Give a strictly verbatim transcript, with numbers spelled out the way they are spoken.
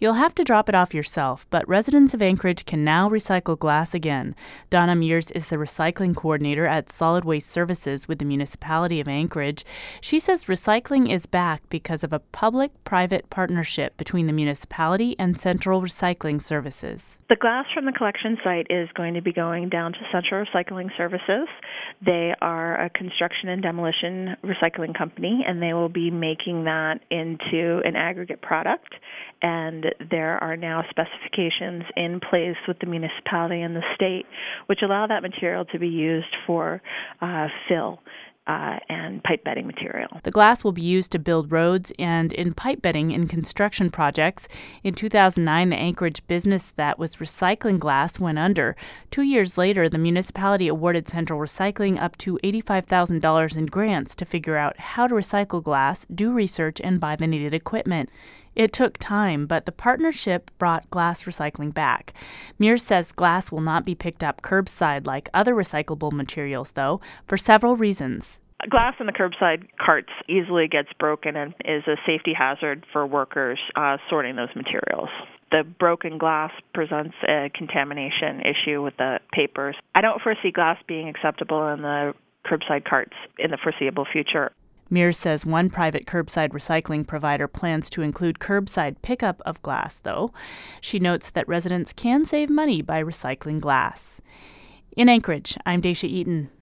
You'll have to drop it off yourself, but residents of Anchorage can now recycle glass again. Donna Mears is the recycling coordinator at Solid Waste Services with the municipality of Anchorage. She says recycling is back because of a public-private partnership between the municipality and Central Recycling Services. The glass from the collection site is going to be going down to Central Recycling Services. They are a construction and demolition recycling company, and they will be making that into an aggregate product. And there are now specifications in place with the municipality and the state which allow that material to be used for uh, fill uh, and pipe bedding material. The glass will be used to build roads and in pipe bedding in construction projects. In two thousand nine, the Anchorage business that was recycling glass went under. Two years later, the municipality awarded Central Recycling up to eighty-five thousand dollars in grants to figure out how to recycle glass, do research, and buy the needed equipment. It took time, but the partnership brought glass recycling back. Mears says glass will not be picked up curbside like other recyclable materials, though, for several reasons. Glass in the curbside carts easily gets broken and is a safety hazard for workers uh, sorting those materials. The broken glass presents a contamination issue with the papers. I don't foresee glass being acceptable in the curbside carts in the foreseeable future. Mears says one private curbside recycling provider plans to include curbside pickup of glass, though. She notes that residents can save money by recycling glass. In Anchorage, I'm Daisha Eaton.